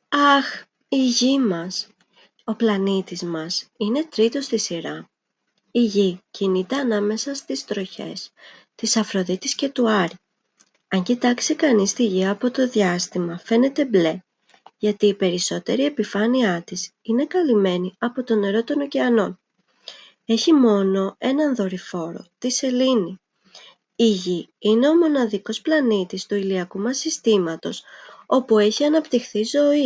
Αχ, η γη μας. Ο πλανήτης μας είναι τρίτος στη σειρά. Η γη κινείται ανάμεσα στις τροχές της Αφροδίτης και του Άρη. Αν κοιτάξει κανείς τη γη από το διάστημα φαίνεται μπλε, γιατί η περισσότερη επιφάνειά της είναι καλυμμένη από το νερό των ωκεανών. Έχει μόνο έναν δορυφόρο, τη σελήνη. Η γη είναι ο μοναδικός πλανήτης του ηλιακού μας συστήματος όπου έχει αναπτυχθεί ζωή.